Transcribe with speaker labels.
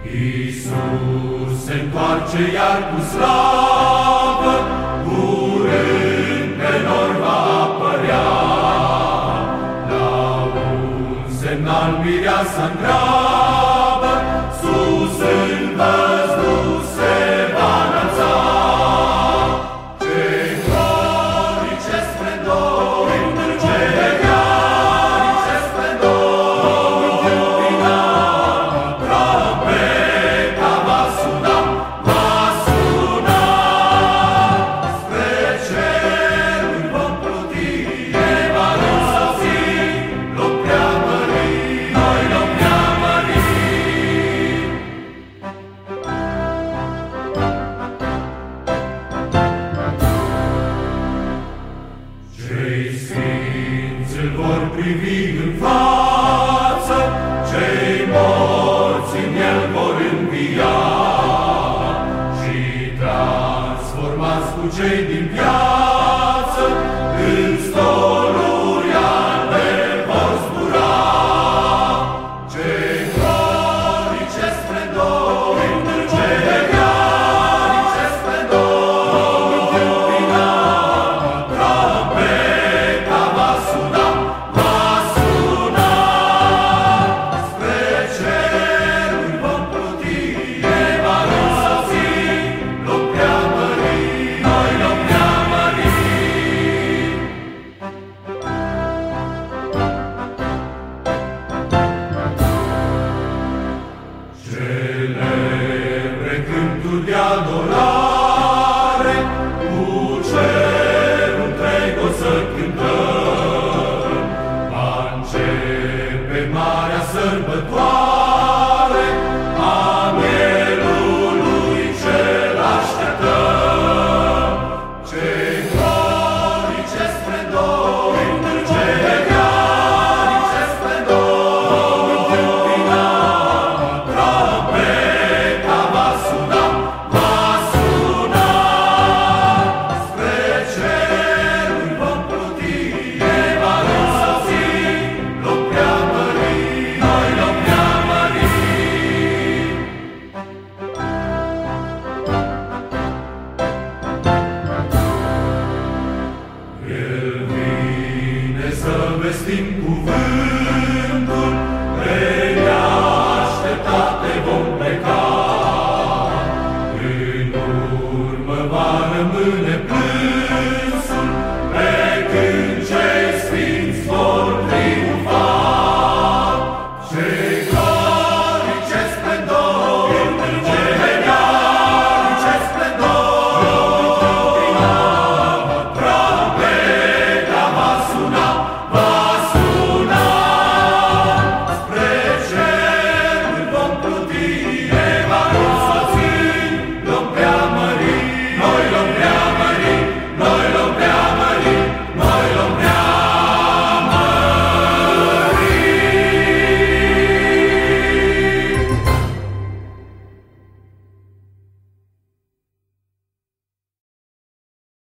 Speaker 1: Iisus se întoarce iar cu slavă, curând pe nori va apărea. La un semnal mireasa întreabă, sus în văzduh se va înălța. Ce glorice splendor, ce glorice splendor, întâmpina, trompeta va suna, spre ceruri vom pluti, ne va însoți, loc preamărit, noi loc preamărit. Cei sfinți îl vor privi în față, cei morți în el vor învia, și transformați cu cei din viață, în stoluri albe vor zbura. Ce glorice splendor, ce glorice splendor, întâmpina, trompeta va suna, spre ceruri vom pluti, ne va însoți, loc preamărit, noi loc preamărit. Celebre cânturi de adorare,